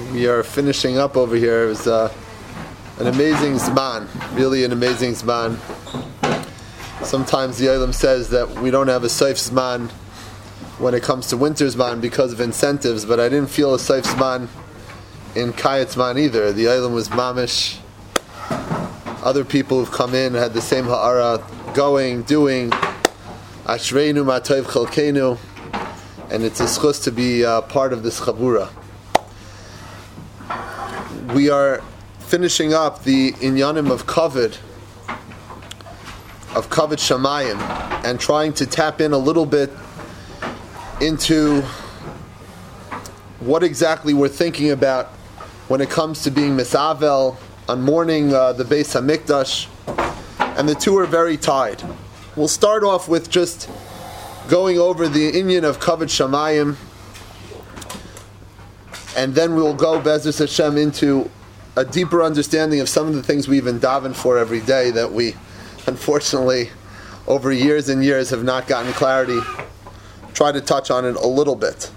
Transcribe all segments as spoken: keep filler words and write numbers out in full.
We are finishing up over here. It was uh, an amazing zman, really an amazing zman. Sometimes the Olam says that we don't have a safe zman when it comes to winter zman because of incentives, but I didn't feel a safe zman in Kayat zman either. The Olam was mamish. Other people who've come in had the same ha'ara, going, doing, ashreinu ma'tov chalkeinu, and it's a schus to be uh, part of this chabura. We are finishing up the inyanim of kavod, of kavod shamayim, and trying to tap in a little bit into what exactly we're thinking about when it comes to being misavel, on mourning uh, the Beis Hamikdash, and the two are very tied. We'll start off with just going over the inyan of kavod shamayim, and then we'll go Be'ezus Hashem into a deeper understanding of some of the things we even daven for every day that we, unfortunately, over years and years have not gotten clarity. Try to touch on it a little bit.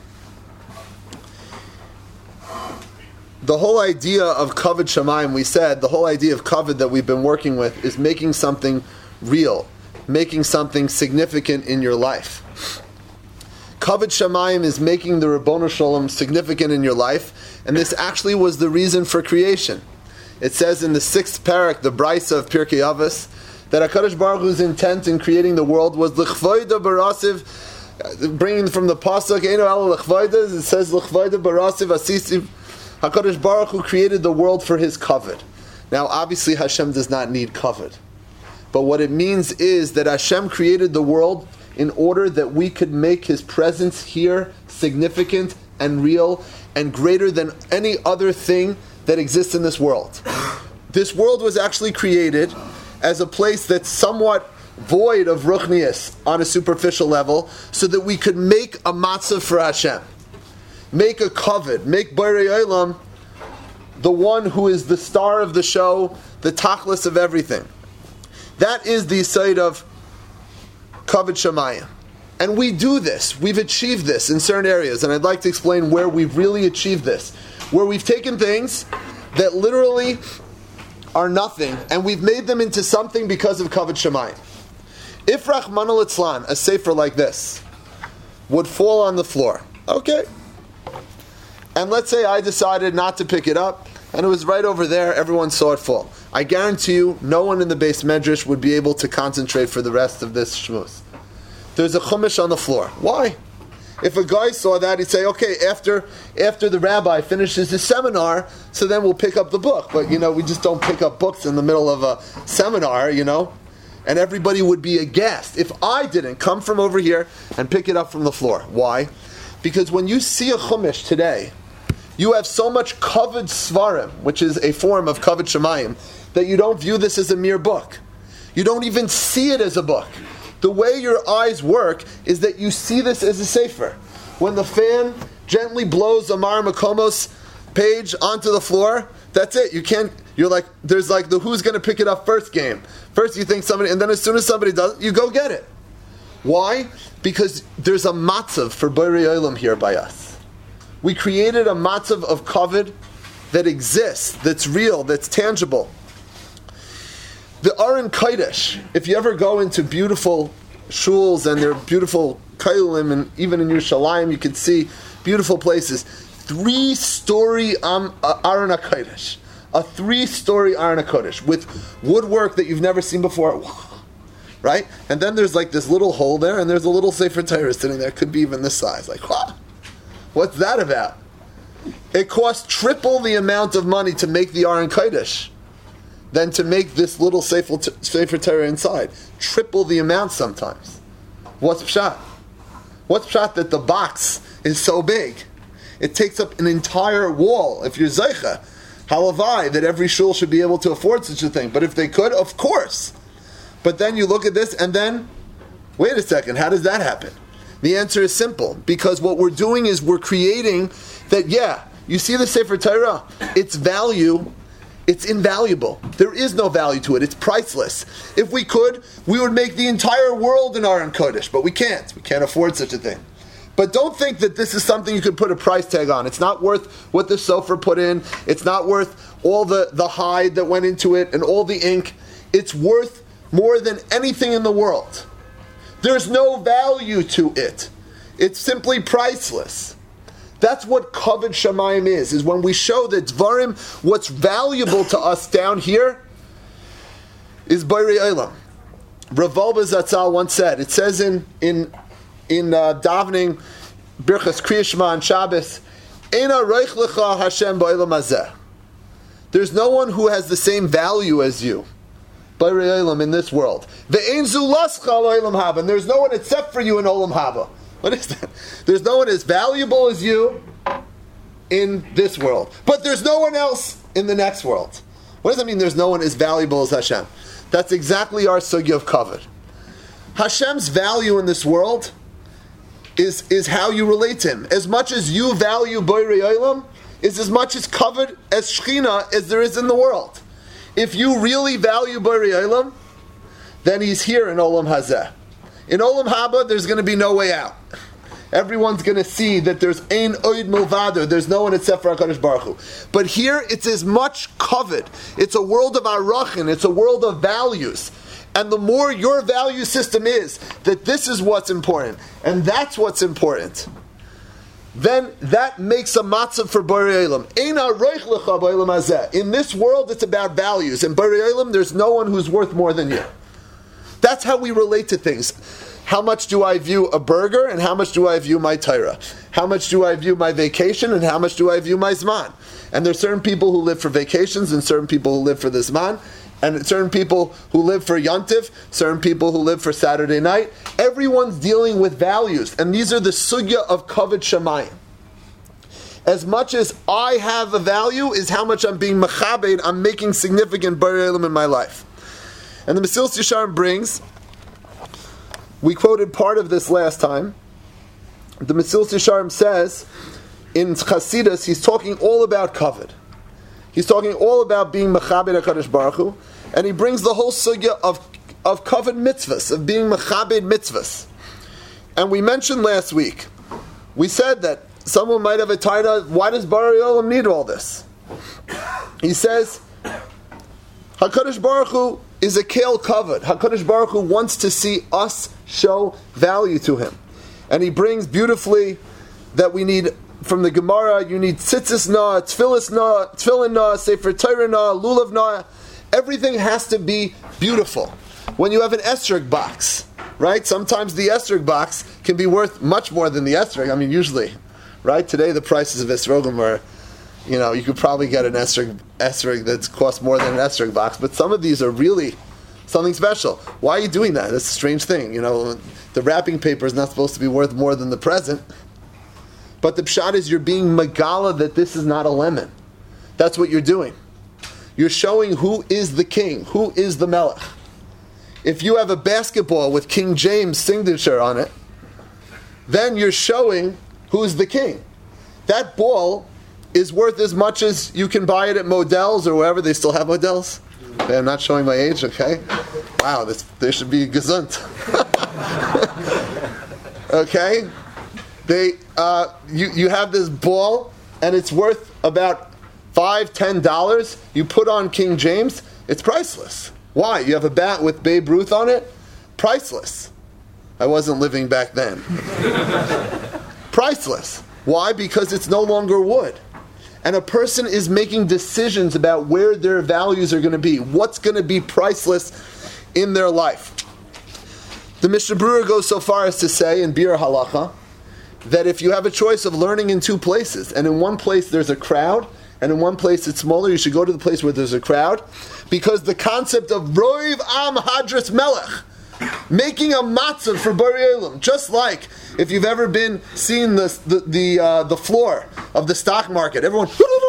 The whole idea of kavod shamayim, we said, the whole idea of kavod that we've been working with is making something real, making something significant in your life. Kavod shamayim is making the Ribbono Shalom significant in your life, and this actually was the reason for creation. It says in the sixth parak, the Brisa of Pirkei Avos, that HaKadosh Baruch Hu's intent in creating the world was l'chvoida barasiv, bringing from the pasuk, Eino ala l'chvoida, it says l'chvoida barasiv asisiv. HaKadosh Baruch Hu created the world for His kavod. Now, obviously, Hashem does not need kavod. But what it means is that Hashem created the world in order that we could make His presence here significant and real and greater than any other thing that exists in this world. This world was actually created as a place that's somewhat void of ruchnius on a superficial level so that we could make a matzah for Hashem. Make a kavod, make Borei Olam the one who is the star of the show, the tachlis of everything. That is the side of kavod shamayim. And we do this, we've achieved this in certain areas, and I'd like to explain where we've really achieved this. Where we've taken things that literally are nothing, and we've made them into something because of kavod shamayim. If Rachmana litzlan, a sefer like this, would fall on the floor, okay, and let's say I decided not to pick it up, and it was right over there, everyone saw it fall. I guarantee you, no one in the Beis Medrash would be able to concentrate for the rest of this shmuz. There's a chumash on the floor. Why? If a guy saw that, he'd say, okay, after after the rabbi finishes his seminar, so then we'll pick up the book. But, you know, we just don't pick up books in the middle of a seminar, you know, and everybody would be aghast if I didn't come from over here and pick it up from the floor. Why? Because when you see a chumash today, you have so much kavod svarim, which is a form of kavod shamayim, that you don't view this as a mere book. You don't even see it as a book. The way your eyes work is that you see this as a sefer. When the fan gently blows a Mar Makomos page onto the floor, that's it. You can't, you're like, there's like the who's going to pick it up first game. First you think somebody, and then as soon as somebody does it, you go get it. Why? Because there's a matzav for Borei Olam here by us. We created a matzav of kavod that exists, that's real, that's tangible. The Aron Kodesh, if you ever go into beautiful shuls and they're beautiful kailim, and even in Yerushalayim you can see beautiful places, three-story um, uh, Aron HaKodesh, a three-story Aron HaKodesh with woodwork that you've never seen before, right? And then there's like this little hole there, and there's a little Sefer Torah sitting there, could be even this size, like, what? What's that about? It costs triple the amount of money to make the Aron Kodesh than to make this little Sefer Torah inside. Triple the amount sometimes. What's pshat? What's pshat that the box is so big? It takes up an entire wall. If you're Zeicha, halavai, that every shul should be able to afford such a thing. But if they could, of course. But then you look at this and then, wait a second, how does that happen? The answer is simple, because what we're doing is we're creating that, yeah, you see the Sefer Torah, its value, it's invaluable. There is no value to it. It's priceless. If we could, we would make the entire world an Aron Kodesh, but we can't. We can't afford such a thing. But don't think that this is something you could put a price tag on. It's not worth what the sofer put in. It's not worth all the, the hide that went into it and all the ink. It's worth more than anything in the world. There's no value to it. It's simply priceless. That's what Kavod Shamayim is, is when we show that Dvarim, what's valuable to us down here, is Borei Olam. Rav Wolbe Zatzal once said, it says in in in uh, davening, Birchas Kriya Shema on Shabbos, Eina Reich Lecha Hashem Ba'olam Hazeh. There's no one who has the same value as you, Borei Olam, in this world. Ve'ein zu lascha l'olam haba, and there's no one except for you in Olam Haba. What is that? There's no one as valuable as you in this world. But there's no one else in the next world. What does that mean, there's no one as valuable as Hashem? That's exactly our sugya of kavod. Hashem's value in this world is, is how you relate to Him. As much as you value Borei Olam, is as much as kavod as Shechina as there is in the world. If you really value Borei Olam, then He's here in Olam Hazeh. In Olam Haba, there's going to be no way out. Everyone's going to see that there's ein oid milvado. There's no one except for HaKadosh Baruch Hu. But here, it's as much kavod. It's a world of arachin. It's a world of values. And the more your value system is, that this is what's important, and that's what's important, then that makes a matzav for Borei Olam. Eina roich lecha ba'olam hazeh. In this world, it's about values. In Borei Olam, there's no one who's worth more than you. That's how we relate to things. How much do I view a burger, and how much do I view my Torah? How much do I view my vacation, and how much do I view my Zman? And there's certain people who live for vacations, and certain people who live for the Zman, and certain people who live for Yontif, certain people who live for Saturday night. Everyone's dealing with values, and these are the sugya of Kavod Shamayim. As much as I have a value, is how much I'm being mechabed, I'm making significant Borei Olam in my life. And the Mesilas Yesharim brings, we quoted part of this last time. The Mesilas Yesharim says, in Chasidus, he's talking all about kavod. He's talking all about being mechabed HaKadosh Baruch Hu, and he brings the whole sugya of, of kavod mitzvahs, of being mechabed mitzvahs. And we mentioned last week, we said that someone might have a taina, why does Borei Olam need all this? He says, HaKadosh Baruch Hu is a kale kavod. HaKadosh Baruch Hu wants to see us show value to Him. And he brings beautifully that we need, from the Gemara, you need tzitzis na, tefillis na, tefillin na, sefer Torah na, lulav na. Everything has to be beautiful. When you have an esrog box, right? Sometimes the esrog box can be worth much more than the esrog. I mean, usually, right? Today the prices of esrogim are, you know, you could probably get an esrog, esrog that's cost more than an esrog box, but some of these are really something special. Why are you doing that? That's a strange thing. You know, the wrapping paper is not supposed to be worth more than the present. But the pshat is you're being megala that this is not a lemon. That's what you're doing. You're showing who is the king, who is the melech. If you have a basketball with King James' signature on it, then you're showing who's the king. That ball is worth as much as you can buy it at Modell's or wherever. They still have Modell's? Okay, I'm not showing my age, okay? Wow, this, there should be gesund. Okay? They, uh, you, you have this ball, and it's worth about five, ten dollars. You put on King James, it's priceless. Why? You have a bat with Babe Ruth on it? Priceless. I wasn't living back then. Priceless. Why? Because it's no longer wood. And a person is making decisions about where their values are going to be, what's going to be priceless in their life. The Mishnah Berurah goes so far as to say in Bir Halacha that if you have a choice of learning in two places, and in one place there's a crowd, and in one place it's smaller, you should go to the place where there's a crowd, because the concept of Roiv Am Hadras Melech, making a matzah for Borei Olam, just like if you've ever been seen the the the, uh, the floor of the stock market, everyone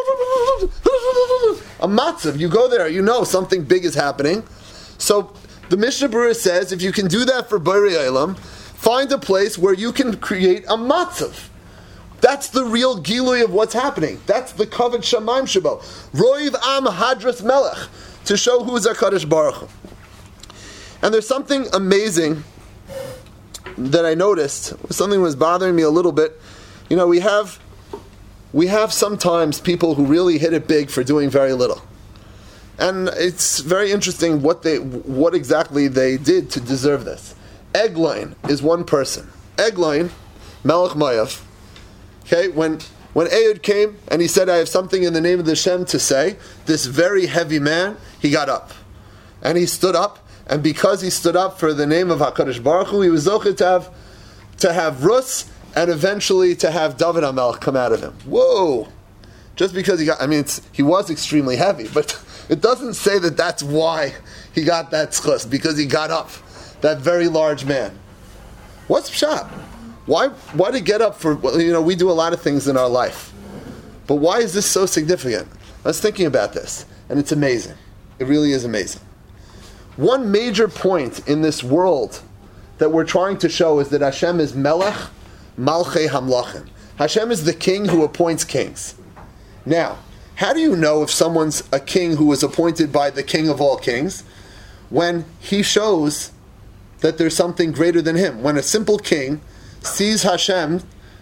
a matzah. You go there, you know something big is happening. So the Mishnah Berurah says, if you can do that for Borei Olam, find a place where you can create a matzah. That's the real gilui of what's happening. That's the kavod shamayim shabo. Roiv am hadras melech, to show who is HaKadosh Baruch Hu. And there's something amazing that I noticed, something was bothering me a little bit. You know, we have we have sometimes people who really hit it big for doing very little. And it's very interesting what they what exactly they did to deserve this. Eglain is one person. Eglain, Melech Mayav. Okay, when when Ehud came and he said, I have something in the name of the Shem to say, this very heavy man, he got up. And he stood up. And because he stood up for the name of HaKadosh Baruch Hu, he was zocheh to have, to have Rus, and eventually to have David HaMelech come out of him. Whoa! Just because he got, I mean, it's, he was extremely heavy, but it doesn't say that that's why he got that tzchus, because he got up, that very large man. What's pshat? Why, why to get up for, you know, we do a lot of things in our life. But why is this so significant? I was thinking about this, and it's amazing. It really is amazing. One major point in this world that we're trying to show is that Hashem is Melech Malchei Hamlachim. Hashem is the king who appoints kings. Now, how do you know if someone's a king who was appointed by the king of all kings? When he shows that there's something greater than him. When a simple king sees Hashem,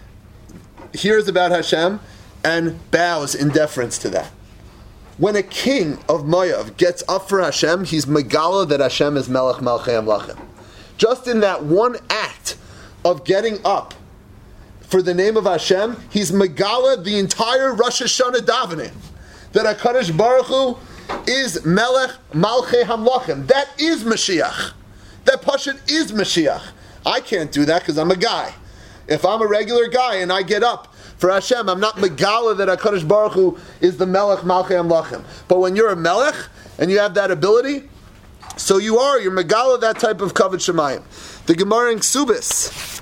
hears about Hashem, and bows in deference to that. When a king of Moav gets up for Hashem, he's megala that Hashem is Melech Malchei Hamlachim. Just in that one act of getting up for the name of Hashem, he's megala the entire Rosh Hashanah davening. That HaKadosh Baruch Hu is Melech Malchei Hamlachim. That is Mashiach. That Pashut is Mashiach. I can't do that because I'm a guy. If I'm a regular guy and I get up for Hashem, I'm not megala that HaKadosh Baruch Hu is the Melech Malchei Hamlachim. But when you're a Melech and you have that ability, so you are, you're megala that type of kavod shemayim. The Gemara in Ksubis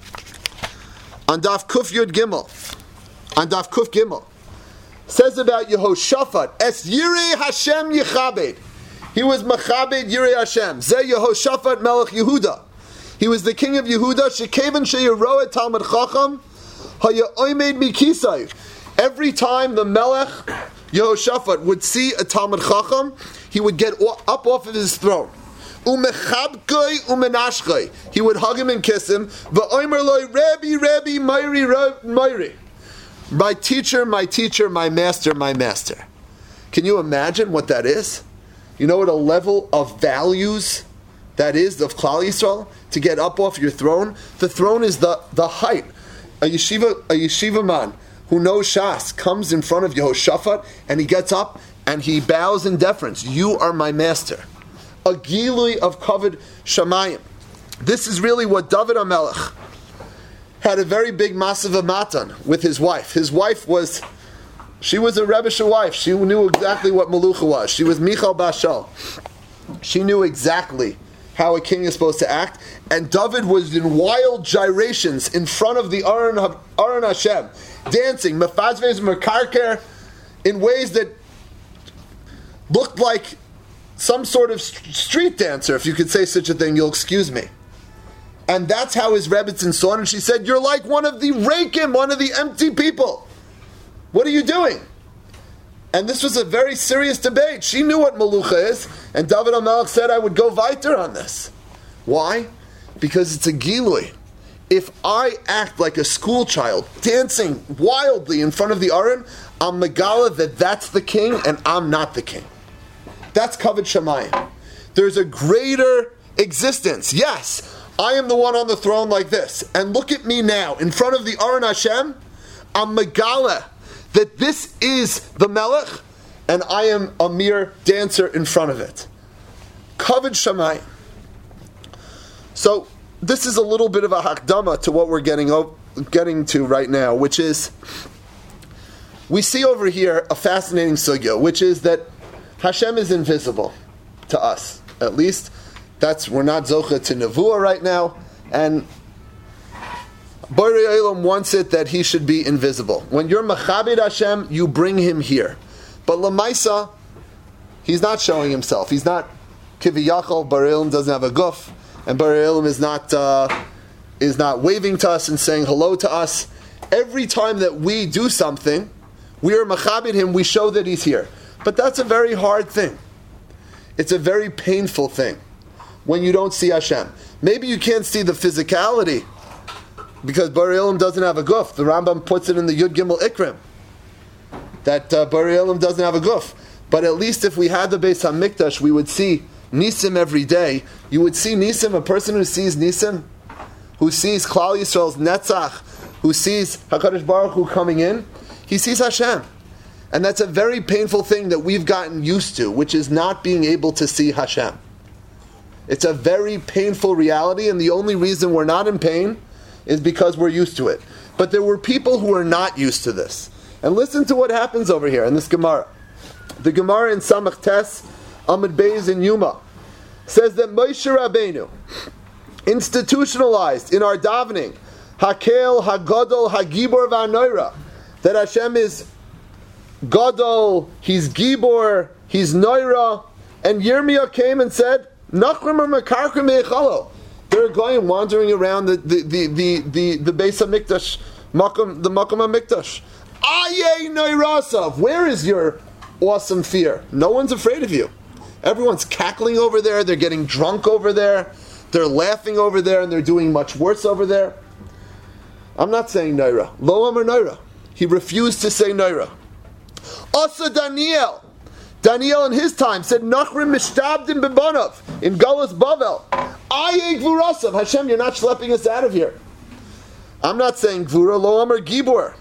on Daf Kuf Yud Gimel, on Daf Kuf Gimel, says about Yehoshaphat, Es Yirei Hashem Yechabed. He was Mechabed Yirei Hashem. Ze Yehoshaphat Melech Yehuda. He was the king of Yehuda. Shekevan sheyeroet Talmud Chacham. Every time the Melech Yehoshaphat would see a Talmud Chacham, he would get up off of his throne. He would hug him and kiss him. Rabbi, Rabbi, Meiri, Meiri. My teacher, my teacher, my master, my master. Can you imagine what that is? You know what a level of values that is of Klal Yisrael? To get up off your throne? The throne is the, the height. A yeshiva, a yeshiva man who knows Shas comes in front of Yehoshaphat and he gets up and he bows in deference. You are my master. A gilui of kavod shamayim. This is really what David HaMelech had a very big massive matan with his wife. His wife was, she was a Rebbe's wife. She knew exactly what Melucha was. She was Michal Bashal. She knew exactly how a king is supposed to act, and David was in wild gyrations in front of the Aron, Aron Hashem, dancing, mefazvez mekarker, in ways that looked like some sort of street dancer, if you could say such a thing, you'll excuse me. And that's how his Rebbetzin saw it, and she said, you're like one of the reikim, one of the empty people. What are you doing? And this was a very serious debate. She knew what Melucha is, and David HaMelech said, I would go weiter on this. Why? Because it's a gilui. If I act like a school child, dancing wildly in front of the Aron, I'm megala that that's the king, and I'm not the king. That's kavod shamayim. There's a greater existence. Yes, I am the one on the throne like this, and look at me now, in front of the Aron Hashem, I'm megala that this is the Melech, and I am a mere dancer in front of it. Kavod shamayim. So, this is a little bit of a hakdama to what we're getting, getting to right now, which is, we see over here a fascinating sugya, which is that Hashem is invisible to us. At least, that's we're not zocha to nevuah right now, and Borei Olam wants it that he should be invisible. When you're Machabed Hashem, you bring him here. But Lamaisa, he's not showing himself. He's not Kiviyachal. Borei Olam doesn't have a guf, and Borei Olam is not uh, is not waving to us and saying hello to us. Every time that we do something, we are Machabed him. We show that he's here. But that's a very hard thing. It's a very painful thing. when you don't see Hashem. Maybe you can't see the physicality, because Borei Olam doesn't have a guf. The Rambam puts it in the Yud Gimel Ikrim, that uh, Borei Olam doesn't have a guf. But at least if we had the Beis HaMikdash, we would see Nisim every day. You would see Nisim, a person who sees Nisim, who sees Klal Yisrael's Netzach, who sees HaKadosh Baruch Hu coming in, he sees Hashem. And that's a very painful thing that we've gotten used to, which is not being able to see Hashem. It's a very painful reality, and the only reason we're not in pain is because we're used to it. But there were people who are not used to this. And listen to what happens over here in this Gemara. The Gemara in Samach Tes, Amud Beis in Yuma, says that Moshe Rabbeinu institutionalized in our davening, Hakel, Hagadol, Hagibor, Vanoira, that Hashem is Gadol, He's Gibor, He's Noira, and Yirmiyah came and said, Nachrim or Mekarkim Meichalo. They're going wandering around the the the the the, the Beis HaMikdash, Makom, the Makom HaMikdash. Aye Noirasav, where is your awesome fear? No one's afraid of you. Everyone's cackling over there, they're getting drunk over there, they're laughing over there, and they're doing much worse over there. I'm not saying Noira. Lo Amar Noira. He refused to say Noira. Also Daniel. Daniel in his time said, Nachrim mishtabdim b'banav, in Galus Bavel. Aye Gvurasav. Hashem, you're not schlepping us out of here. I'm not saying Gvura, Lo Amar Gibor.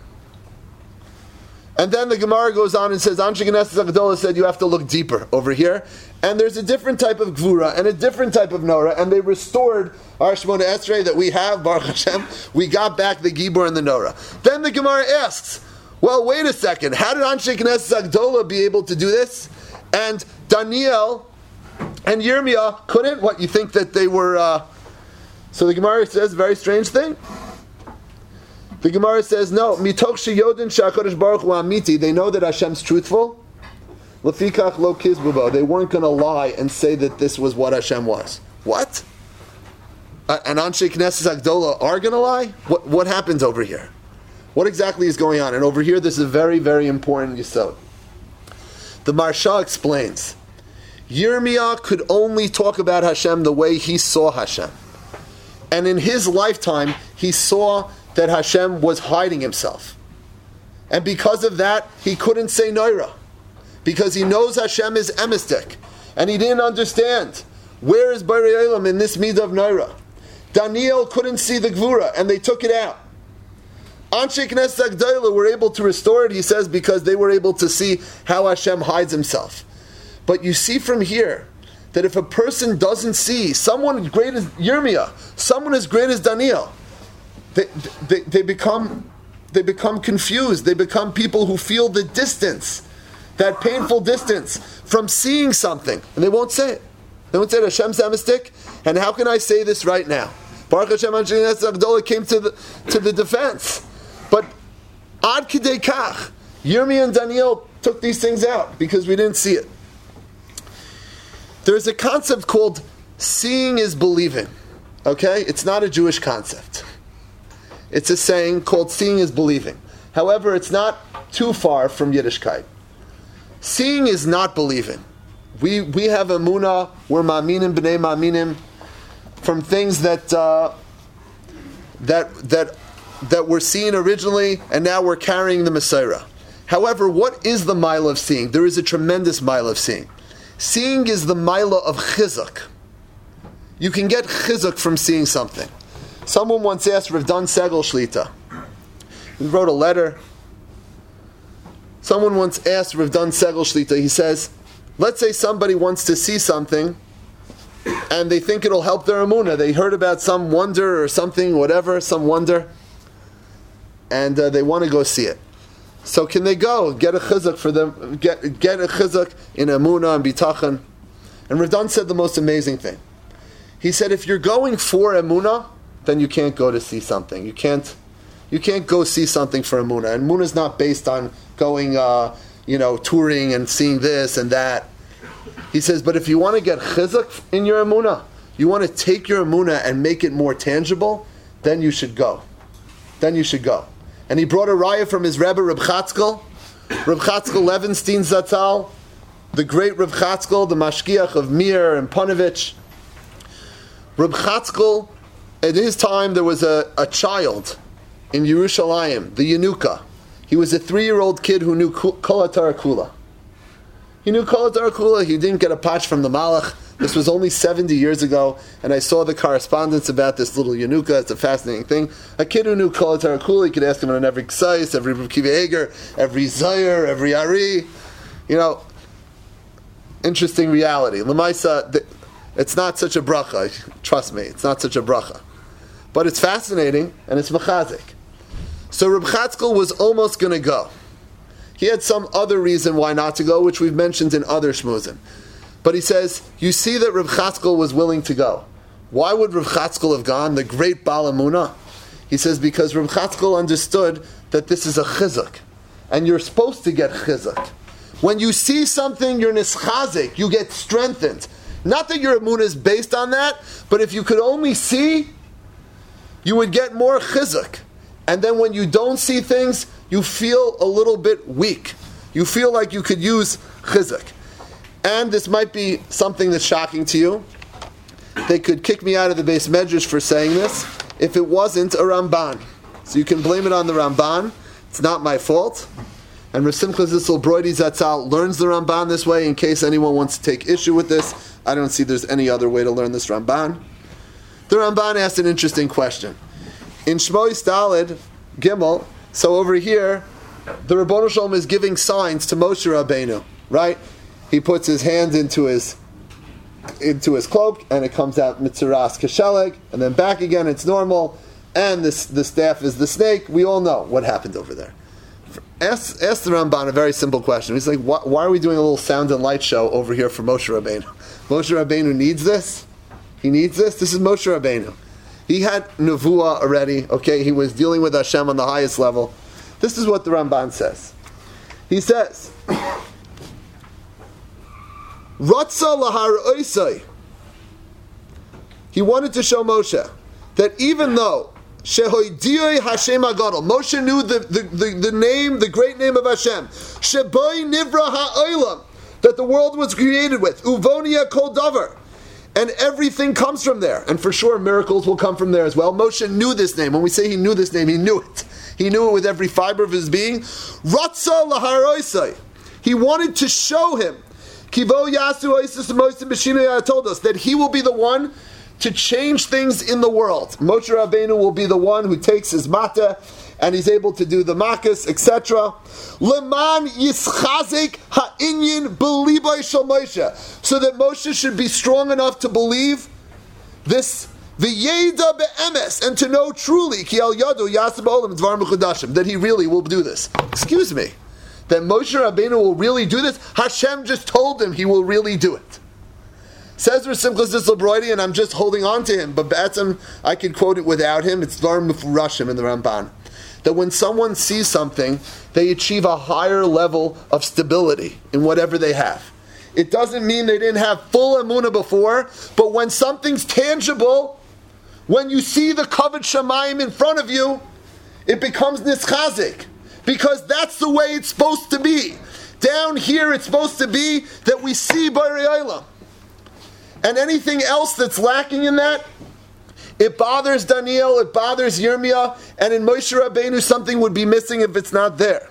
And then the Gemara goes on and says, Anshe Knesset HaGedolah said you have to look deeper over here. And there's a different type of Gvura and a different type of Nora, and they restored our Shemona Esrei that we have, Baruch Hashem. We got back the Gibor and the Nora. Then the Gemara asks, well, wait a second, how did Anshe Knesset HaGedolah be able to do this? And Daniel and Yirmiyah couldn't? What, you think that they were... Uh... So the Gemara says a very strange thing. The Gemara says, no, mitoch sheyodin she'HaKadosh Baruch Hu amiti, they know that Hashem's truthful. Lefikach lo kizbubo, they weren't going to lie and say that this was what Hashem was. What? Uh, and Anshe Knesset HaGedolah are going to lie? What, what happens over here? What exactly is going on? And over here, this is a very, very important yesod. The Maharsha explains, Yirmiyah could only talk about Hashem the way he saw Hashem. And in his lifetime, he saw that Hashem was hiding himself. And because of that, he couldn't say Noira. Because he knows Hashem is emistic. And he didn't understand, where is Borei Olam in this midah of Noira? Daniel couldn't see the Gvura, and they took it out. Anshe Knesset HaGedolah were able to restore it, he says, because they were able to see how Hashem hides himself. But you see from here, that if a person doesn't see someone as great as Yirmiyah, someone as great as Daniel, They, they, they become they become confused. They become people who feel the distance, that painful distance from seeing something, and they won't say it. They won't say it. Hashem's emistic, and how can I say this right now? Baruch Hashem, Anshe Knesset HaGedolah came to the to the defense, but ad kidei kach, Yirmiyah and Daniel took these things out because we didn't see it. There's a concept called seeing is believing. Okay, it's not a Jewish concept. It's a saying called seeing is believing. However, it's not too far from Yiddishkeit. Seeing is not believing. We we have emunah, we're ma'aminim b'nei ma'aminim, from things that uh, that that that were seen originally, and now we're carrying the Messiah. However, what is the mila of seeing? There is a tremendous mila of seeing. Seeing is the mila of chizuk. You can get chizuk from seeing something. Someone once asked Rav Dan Segel Shlita. He wrote a letter. Someone once asked Rav Dan Segel Shlita, he says, let's say somebody wants to see something and they think it'll help their emunah. They heard about some wonder or something, whatever, some wonder, and uh, they want to go see it. So can they go get a chizuk for them, get, get a chizuk in emunah and bitachon? And Rav Dan said the most amazing thing. He said, if you're going for emunah, then you can't go to see something. You can't, you can't go see something for emunah. And emunah is not based on going, uh, you know, touring and seeing this and that. He says, but if you want to get chizuk in your emunah, you want to take your emunah and make it more tangible, then you should go. Then you should go. And he brought a raya from his Rebbe, Reb Chatzkel, Reb Chatzkel Levenstein Zatzal, the great Reb Chatzkel, the mashgiach of Mir and Panovich. Reb Chatzkel, at his time, there was a, a child in Yerushalayim, the Yenuka. He was a three-year-old kid who knew Kol HaTorah Kula. He knew Kol HaTorah Kula. He didn't get a patch from the Malach. This was only seventy years ago, and I saw the correspondence about this little Yenuka. It's a fascinating thing. A kid who knew Kol HaTorah Kula, you could ask him on every Ksais, every Reb Kiva Eger, every Zayir, every Ari. You know, interesting reality. Lamaisa, it's not such a bracha. Trust me, it's not such a bracha. But it's fascinating, and it's mechazik. So Reb Chatzkel was almost going to go. He had some other reason why not to go, which we've mentioned in other shmuzim. But he says, you see that Reb Chatzkel was willing to go. Why would Reb Chatzkel have gone, the great Baal Emunah? He says, because Reb Chatzkel understood that this is a chizuk, and you're supposed to get chizuk. When you see something, you're nischazik, you get strengthened. Not that your emunah is based on that, but if you could only see, you would get more chizuk. And then when you don't see things, you feel a little bit weak. You feel like you could use chizuk. And this might be something that's shocking to you. They could kick me out of the Beis Medrash for saying this if it wasn't a Ramban. So you can blame it on the Ramban. It's not my fault. And Rav Simcha Zissel Broidi Zatzal learns the Ramban this way in case anyone wants to take issue with this. I don't see there's any other way to learn this Ramban. The Ramban asked an interesting question. In Shmois Daled Gimel, so over here, the Ribbono Shel Olam is giving signs to Moshe Rabbeinu, right? He puts his hand into his into his cloak, and it comes out mitziras kasheleg, and then back again, it's normal, and this the staff is the snake. We all know what happened over there. Ask, ask the Ramban a very simple question. He's like, why, why are we doing a little sound and light show over here for Moshe Rabbeinu? Moshe Rabbeinu needs this? He needs this? This is Moshe Rabbeinu. He had nevuah already, okay? He was dealing with Hashem on the highest level. This is what the Ramban says. He says, Ratza lahar oisai. He wanted to show Moshe that even though Shehoidiyoi Hashem Agadol, Moshe knew the, the, the, the name, the great name of Hashem, Sheboi Nivra Ha'olam, that the world was created with, Uvonia Kol Davar, and everything comes from there. And for sure, miracles will come from there as well. Moshe knew this name. When we say he knew this name, he knew it. He knew it with every fiber of his being. Ratza lahar oisai. He wanted to show him. Kivo Yasu Oisus Moshe B'Shimei told us that he will be the one to change things in the world. Moshe Rabbeinu will be the one who takes his mata and he's able to do the makas, et cetera. Leman yischazik ha'inyin b'libay shel Moshe, so that Moshe should be strong enough to believe this v'yeda be'emes, and to know truly ki al yadu yaseh ba'olam dvar mechudashim, that he really will do this. Excuse me, that Moshe Rabbeinu will really do this? Hashem just told him he will really do it. Says Rav Simcha Zissel Broidi, and I'm just holding on to him, but Batsim, I could quote it without him. It's Dvar Mufurashim in the Ramban. That when someone sees something, they achieve a higher level of stability in whatever they have. It doesn't mean they didn't have full emunah before, but when something's tangible, when you see the covered shamayim in front of you, it becomes nischazik. Because that's the way it's supposed to be. Down here, it's supposed to be that we see Borei Olam. And anything else that's lacking in that, it bothers Daniel, it bothers Yirmiyah, and in Moshe Rabbeinu something would be missing if it's not there.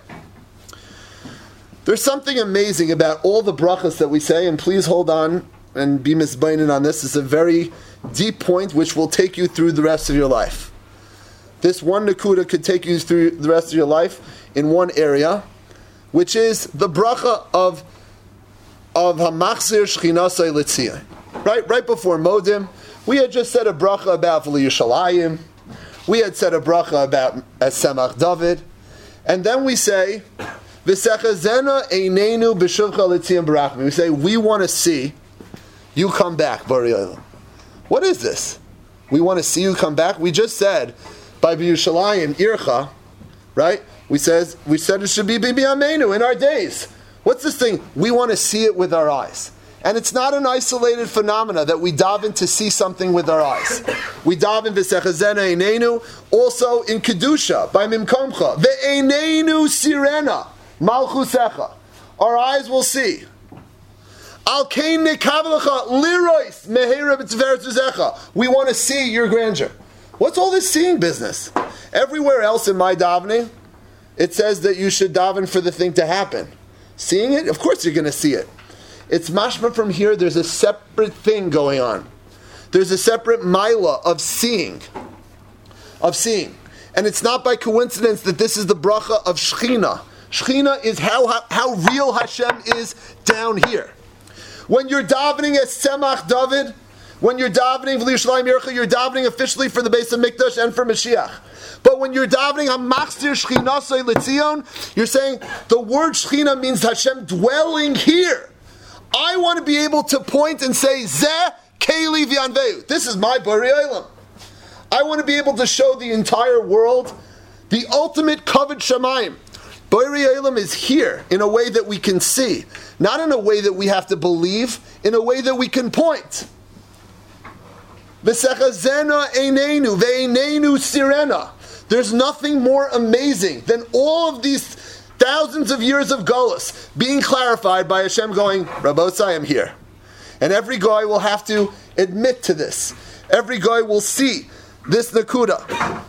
There's something amazing about all the brachas that we say, and please hold on and be misbainin on this. It's a very deep point which will take you through the rest of your life. This one nakuda could take you through the rest of your life in one area, which is the bracha of of Hamachzir Shechinasai Litziyah. Right, right before Modim, we had just said a bracha about V'liyushalayim. We had said a bracha about Esemach David, and then we say V'sechazena einenu b'shuvcha litziyim barachmi. We say we want to see you come back, Borei Olam. What is this? We want to see you come back. We just said by B'Yushalayim Ircha, right? We says we said it should be Bibi Amenu in our days. What's this thing? We want to see it with our eyes. And it's not an isolated phenomena that we dive in to see something with our eyes. We dive in v'sechazena einenu, also in Kedusha, by Mimkomcha, ve'einenu sirena, malchusecha. Our eyes will see. Al kain nekavlecha lirois mehera b'tveres uzecha. We want to see your grandeur. What's all this seeing business? Everywhere else in my davening, it says that you should daven for the thing to happen. Seeing it, of course you're going to see it. It's mashma from here. There's a separate thing going on. There's a separate milah of seeing, of seeing, and it's not by coincidence that this is the bracha of Shechina. Shechina is how how, how real Hashem is down here. When you're davening as Tzemach David, when you're davening V'Yishalayim Yercha, you're davening officially for the Beis HaMikdash and for Mashiach. But when you're davening Hamachzir Shechinasei L'Tzion, you're saying the word Shechina means Hashem dwelling here. I want to be able to point and say Zeh Keli V'Yanveu. This is my Borei Olam. I want to be able to show the entire world the ultimate Kavod Shamayim. Borei Olam is here in a way that we can see, not in a way that we have to believe, in a way that we can point. V'sechazena einenu ve'einenu sirena. There's nothing more amazing than all of these thousands of years of Golus being clarified by Hashem going, Rabbosai, I'm here. And every guy will have to admit to this. Every guy will see this Nakuda.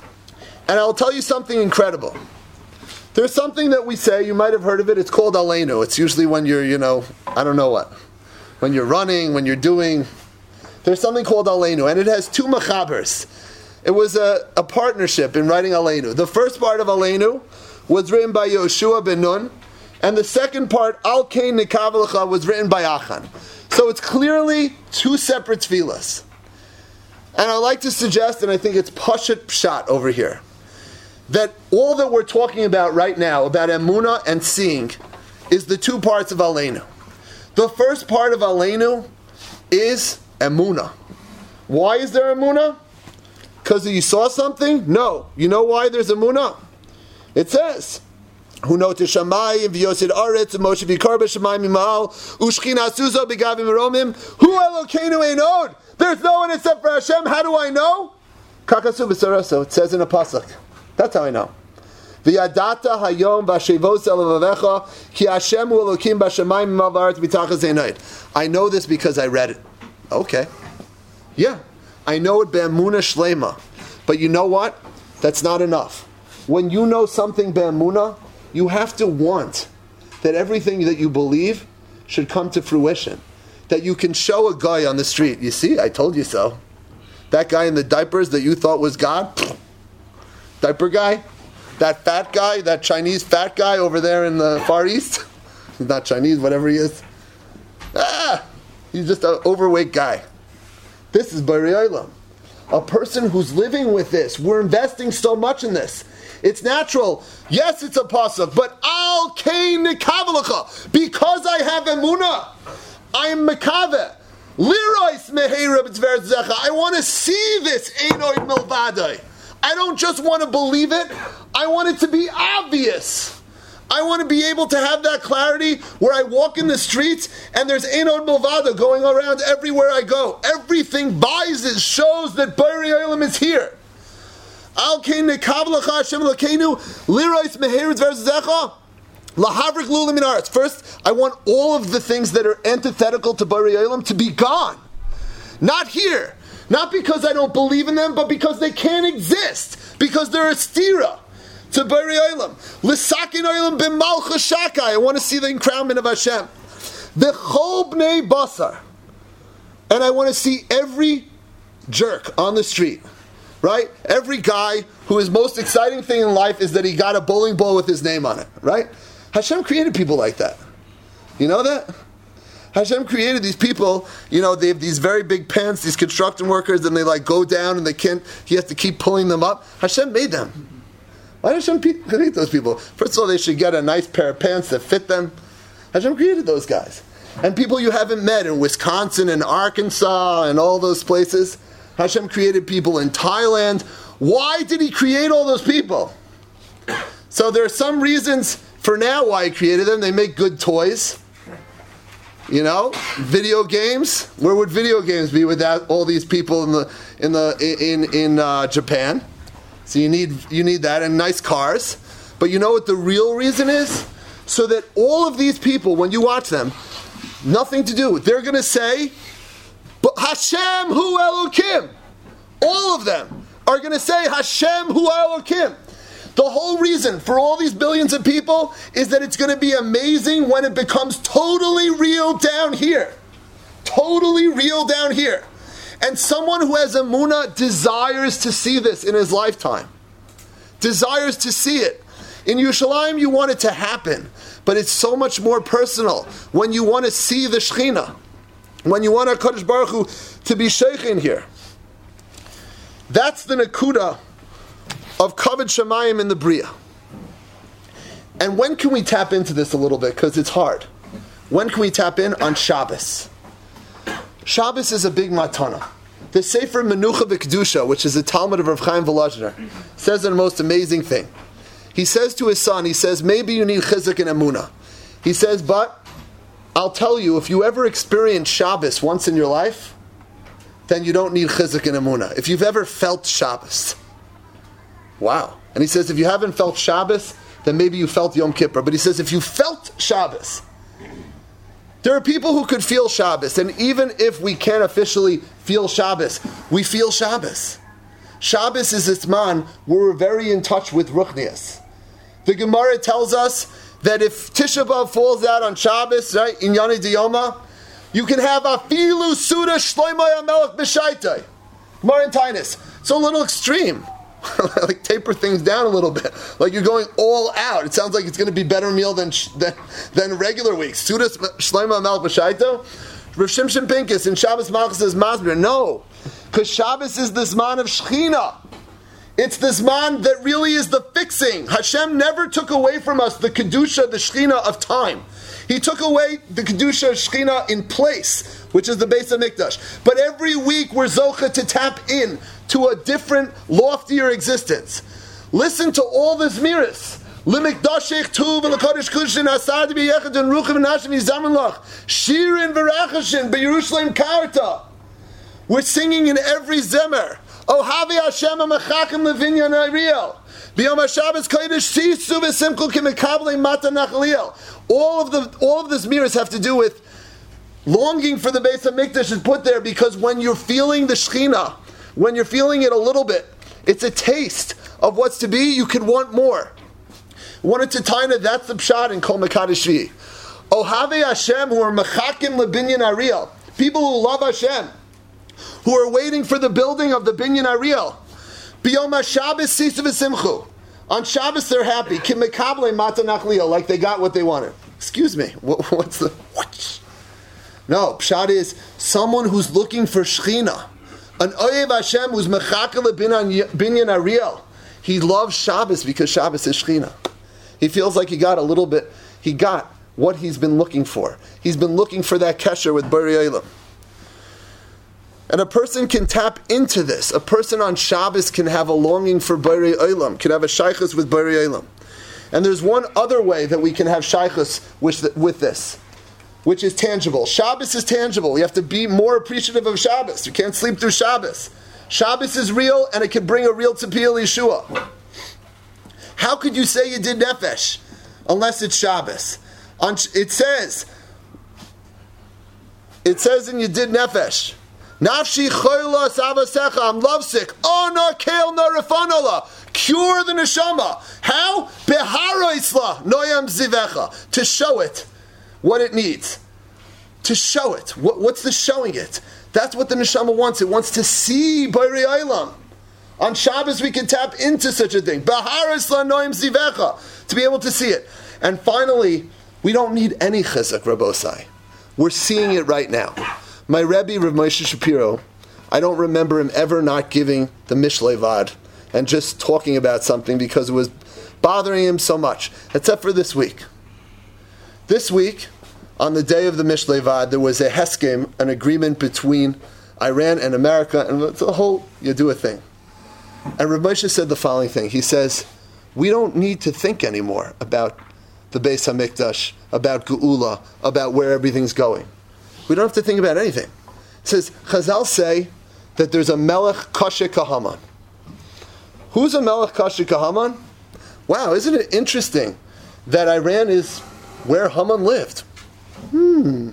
And I'll tell you something incredible. There's something that we say, you might have heard of it, it's called Aleinu. It's usually when you're, you know, I don't know what. When you're running, when you're doing, there's something called Aleinu. And it has two machabers. It was a, a partnership in writing Aleinu. The first part of Aleinu was written by Yoshua ben Nun, and the second part, Al Kain Nekavlecha, was written by Achan. So it's clearly two separate tefillas. And I like to suggest, and I think it's Pashat Pshat over here, that all that we're talking about right now, about Emunah and seeing, is the two parts of Aleinu. The first part of Aleinu is Emunah. Why is there Emunah? Because you saw something? No. You know why there's Emunah? It says, Hu not shamayim v'yosid aretz Moshe v'yikar b'shamayim imal u'shchina suzo b'gavim meromim Hu Elokeinu einod. There's no one except for Hashem. How do I know? Kakasu b'saraso. It says in a pasuk. That's how I know. V'yadata hayom v'ashevos elavavecha ki Hashem hu Elokim b'shamayim imal v'aretz b'tachas einod. I know this because I read it. Okay. Yeah. I know it be'emunah shlema. But you know what? That's not enough. When you know something be'emunah, you have to want that everything that you believe should come to fruition. That you can show a guy on the street, you see, I told you so. That guy in the diapers that you thought was God, diaper guy, that fat guy, that Chinese fat guy over there in the Far East, he's not Chinese, whatever he is. Ah, he's just an overweight guy. This is Borei Olam. A person who's living with this. We're investing so much in this. It's natural. Yes, it's a pasuk, but Al Kain Nekavlecha, because I have Emunah, I am Mekaveh. Lirois Mehera B'Tveres Zecha. I want to see this Einoid Milvadai. I don't just want to believe it. I want it to be obvious. I want to be able to have that clarity where I walk in the streets and there's Einod Milvada going around everywhere I go. Everything biases, shows that Borei Olam is here. Al Kain Nekavlecha Hashem Elokeinu Lirois Mehera B'Tveres Zecha Lahavrik Lula Min Haaretz. First, I want all of the things that are antithetical to Borei Olam to be gone. Not here. Not because I don't believe in them, but because they can't exist. Because they're a stira to Borei Olam. L'sakin Olam b'malchus shakai. I want to see the encrownment of Hashem. V'chol bnei basar. And I want to see every jerk on the street. Right? Every guy whose most exciting thing in life is that he got a bowling ball with his name on it. Right? Hashem created people like that. You know that? Hashem created these people, you know, they have these very big pants, these construction workers, and they like go down and they can't, he has to keep pulling them up. Hashem made them. Why did Hashem create those people? First of all, they should get a nice pair of pants that fit them. Hashem created those guys. And people you haven't met in Wisconsin and Arkansas and all those places. Hashem created people in Thailand. Why did he create all those people? So there are some reasons for now why he created them. They make good toys. You know, video games. Where would video games be without all these people in the in the in in uh, Japan? So you need you need that, and nice cars. But you know what the real reason is? So that all of these people, when you watch them, Nothing to do. They're going to say, but Hashem hu Elokim. All of them are going to say, Hashem hu Elokim. The whole reason for all these billions of people is that it's going to be amazing when it becomes totally real down here. Totally real down here. And someone who has emunah desires to see this in his lifetime. Desires to see it. In Yerushalayim, you want it to happen. But it's so much more personal when you want to see the Shekhinah. When you want HaKadosh Baruch Hu to be Sheikhin here. That's the Nakuda of Kavod Shamayim in the Bria. And when can we tap into this a little bit? Because it's hard. When can we tap in? On Shabbos. Shabbos is a big matana. The Sefer Menucha V'Kedusha, which is a Talmud of Rav Chaim Volozhiner, says the most amazing thing. He says to his son, he says, maybe you need chizuk and emunah. He says, but I'll tell you, if you ever experience Shabbos once in your life, then you don't need chizuk and emunah. If you've ever felt Shabbos. Wow. And he says, if you haven't felt Shabbos, then maybe you felt Yom Kippur. But he says, if you felt Shabbos, there are people who could feel Shabbos, and even if we can't officially feel Shabbos, we feel Shabbos. Shabbos is this man where we're very in touch with Ruchnias. The Gemara tells us that if Tisha B'Av falls out on Shabbos, right, in Yani Diyoma, you can have afilu suda shloimo yamelech b'shaitai. Gemara in Tainus. It's a little extreme. Like taper things down a little bit. Like you're going all out. It sounds like it's going to be better meal than than, than regular weeks. Suda shloimo yamelech b'shaitai. Rav Shimshon Pincus in Shabbos Malchus says Masber. No, because Shabbos is this man of Shechina. It's this man that really is the fixing. Hashem never took away from us the Kedusha, the Shechina of time. He took away the Kedusha Shechina in place, which is the Beis HaMikdash. But every week we're zocha to tap in to a different, loftier existence. Listen to all the Zmiris. L'mikdashech tuv v'l'kodesh kudushin asad b'yechad and ruchim v'nashim yizamin lach shirin v'rachashin b'Yerushalayim karta. We're singing in every zemer. Oh, Havi Hashem ha'mechachim levinyan ha'riel. B'yom ha'Shabbos kodesh sisu v'simchu k'mekablei mata nachaliel. All of the all of the zmiras have to do with longing for the Beis HaMikdash is put there because when you're feeling the Shechina, when you're feeling it a little bit, it's a taste of what's to be. You could want more. Wanted to taina, that's the pshat in Kol Mekadosh Shvi. Oh, Have Hashem who are mechakim lebinyan ariel, people who love Hashem, who are waiting for the building of the binyan ariel. B'yom HaShabbos sisu v'simchu. On Shabbos they're happy. Kim mekable mata nachliel, like they got what they wanted. Excuse me. What, what's the? What? No, pshat is someone who's looking for Shechina. An oyev Hashem who's mechakel binyan ariel. He loves Shabbos because Shabbos is Shechina. He feels like he got a little bit, he got what he's been looking for. He's been looking for that kesher with Borei Olam. And a person can tap into this. A person on Shabbos can have a longing for Borei Olam, can have a shaychus with Borei Olam. And there's one other way that we can have shaychus with, with this, which is tangible. Shabbos is tangible. You have to be more appreciative of Shabbos. You can't sleep through Shabbos. Shabbos is real, and it can bring a real tzipiyah Yeshua. How could you say you did nefesh unless it's Shabbos? On, it says, it says in you did nefesh, Nafshi choyla savasecha, I'm lovesick. Oh no, kael no refanola. Cure the neshama. How? Behara isla noyam zivecha. To show it what it needs. To show it. What, what's the showing it? That's what the neshama wants. It wants to see Borei Olam. On Shabbos we can tap into such a thing. Behara isla noyam zivecha. To be able to see it. And finally, we don't need any chizuk, Rabosai. We're seeing it right now. My Rebbe, Rav Moshe Shapiro, I don't remember him ever not giving the Mishlei Vad and just talking about something because it was bothering him so much, except for this week. This week, on the day of the Mishlei Vad, there was a heskem, an agreement between Iran and America, and it's a whole Yadua thing. And Rav Moshe said the following thing. He says, we don't need to think anymore about the Beis HaMikdash, about Geula, about where everything's going. We don't have to think about anything. It says, Chazal say that there's a Melech Kasher Kahaman. Who's a Melech Kasher Kahaman? Wow, isn't it interesting that Iran is where Haman lived? Hmm.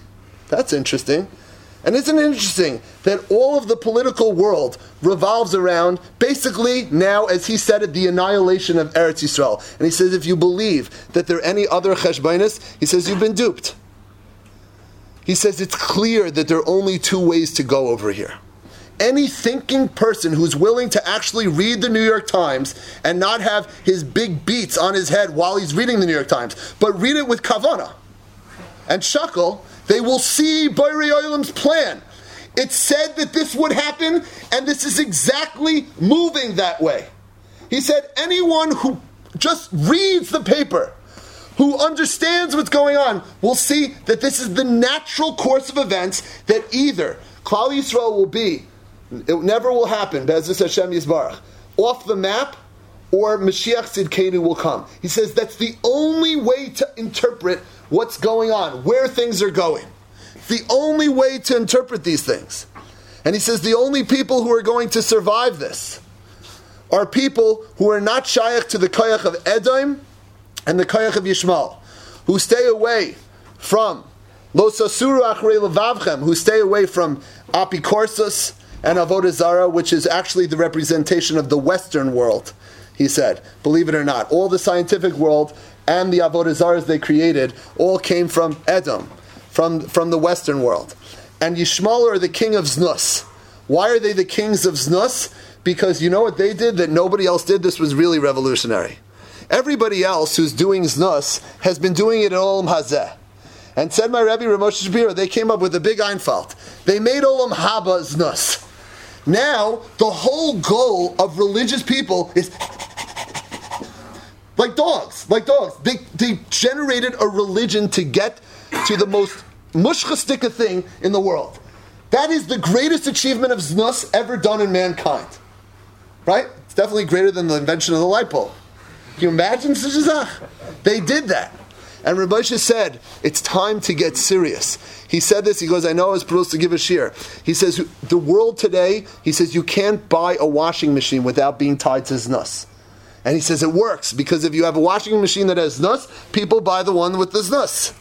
That's interesting. And isn't it interesting that all of the political world revolves around, basically now, as he said it, the annihilation of Eretz Yisrael. And he says, if you believe that there are any other cheshbainis, he says, you've been duped. He says, it's clear that there are only two ways to go over here. Any thinking person who's willing to actually read the New York Times and not have his big beats on his head while he's reading the New York Times, but read it with kavanah and shakel, they will see Borei Olam's plan. It said that this would happen, and this is exactly moving that way. He said anyone who just reads the paper, who understands what's going on, will see that this is the natural course of events, that either Klal Yisrael will be, it never will happen, Be'ezus Hashem Yisbarach, off the map, or Mashiach Tzidkenu will come. He says that's the only way to interpret what's going on, where things are going. It's the only way to interpret these things. And he says the only people who are going to survive this are people who are not shayach to the koyach of Edom and the koyach of Yishmael, who stay away from Lo Sasuru Achrei Levavchem, who stay away from Apikorsus and Avodah Zarah, which is actually the representation of the Western world. He said, believe it or not, all the scientific world and the Avodah Zarahs they created all came from Edom, from, from the Western world. And Yishmael are the king of Znus. Why are they the kings of Znus? Because you know what they did that nobody else did? This was really revolutionary. Everybody else who's doing Znus has been doing it in Olam Hazeh. And said my Rebbe Ramosha Shapiro, they came up with a big Einfalt. They made Olam Haba Znus. Now, the whole goal of religious people is like dogs, like dogs. They they generated a religion to get to the most mushchastika thing in the world. That is the greatest achievement of Znus ever done in mankind. Right? It's definitely greater than the invention of the light bulb. Can you imagine such a zach? They did that. And Rabbi Moshe said, it's time to get serious. He said this, he goes, I know I was supposed to give a shir. He says, the world today, he says, you can't buy a washing machine without being tied to znus. And he says it works, because if you have a washing machine that has znus, people buy the one with the znus.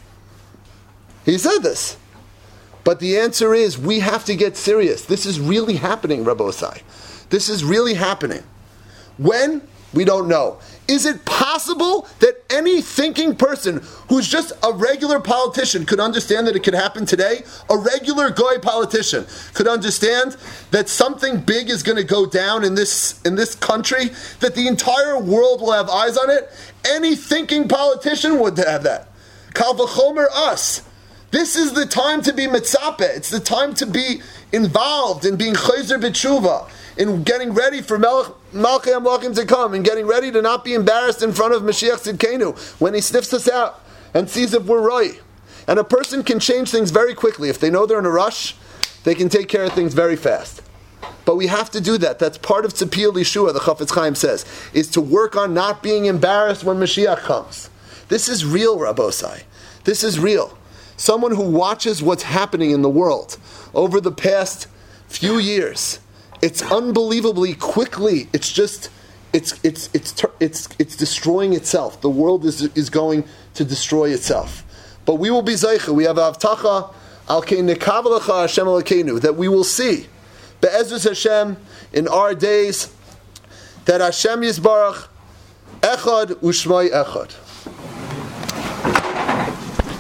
He said this. But the answer is, we have to get serious. This is really happening, Rabbosai. This is really happening. When? We don't know. Is it possible that any thinking person who's just a regular politician could understand that it could happen today? A regular goy politician could understand that something big is going to go down in this in this country, that the entire world will have eyes on it? Any thinking politician would have that. Kal v'chomer us. This is the time to be mitzapeh. It's the time to be involved in being chayzer b'tshuva, in getting ready for Melech, Malchei HaMelachim to come, and getting ready to not be embarrassed in front of Mashiach Tzidkenu when he sniffs us out and sees if we're right. And a person can change things very quickly. If they know they're in a rush, they can take care of things very fast. But we have to do that. That's part of Tzipiyah Lishua, the Chafetz Chaim says, is to work on not being embarrassed when Mashiach comes. This is real, Rabbosai. This is real. Someone who watches what's happening in the world over the past few years, it's unbelievably quickly. It's just, it's it's it's it's it's destroying itself. The world is is going to destroy itself. But we will be zeicha. We have avtacha al kein nekavlecha Hashem Elokeinu, that we will see be'ezus Hashem in our days that Hashem Yisbarach echad u'shmai echad.